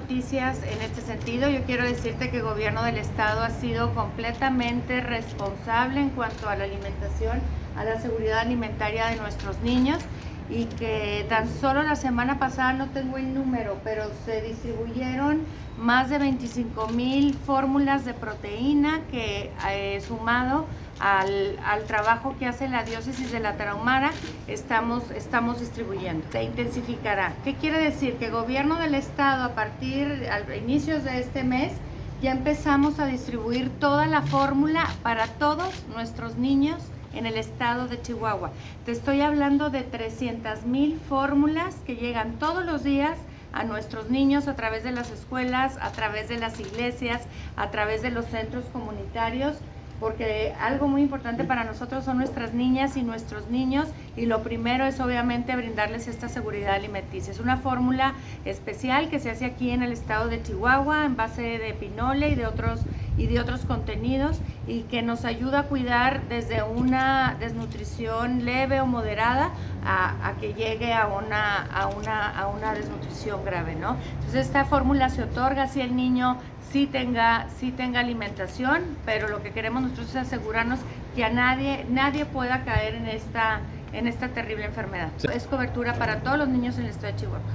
noticias en este sentido. Yo quiero decirte que el gobierno del estado ha sido completamente responsable en cuanto a la alimentación, a la seguridad alimentaria de nuestros niños, y que tan solo la semana pasada, no tengo el número, pero se distribuyeron más de 25,000 fórmulas de proteína que sumado al trabajo que hace la diócesis de la Tarahumara estamos distribuyendo. Se intensificará. ¿Qué quiere decir? Que el gobierno del estado, a inicios de este mes, ya empezamos a distribuir toda la fórmula para todos nuestros niños en el estado de Chihuahua. Te estoy hablando de 300,000 fórmulas que llegan todos los días a nuestros niños a través de las escuelas, a través de las iglesias, a través de los centros comunitarios, porque algo muy importante para nosotros son nuestras niñas y nuestros niños, y lo primero es obviamente brindarles esta seguridad alimenticia. Es una fórmula especial que se hace aquí en el estado de Chihuahua en base de pinole y de otros contenidos, y que nos ayuda a cuidar desde una desnutrición leve o moderada a que llegue a una desnutrición grave, ¿no? Entonces esta fórmula se otorga si el niño sí tenga alimentación, pero lo que queremos nosotros es asegurarnos que a nadie pueda caer en esta terrible enfermedad. Sí. Es cobertura para todos los niños en el estado de Chihuahua.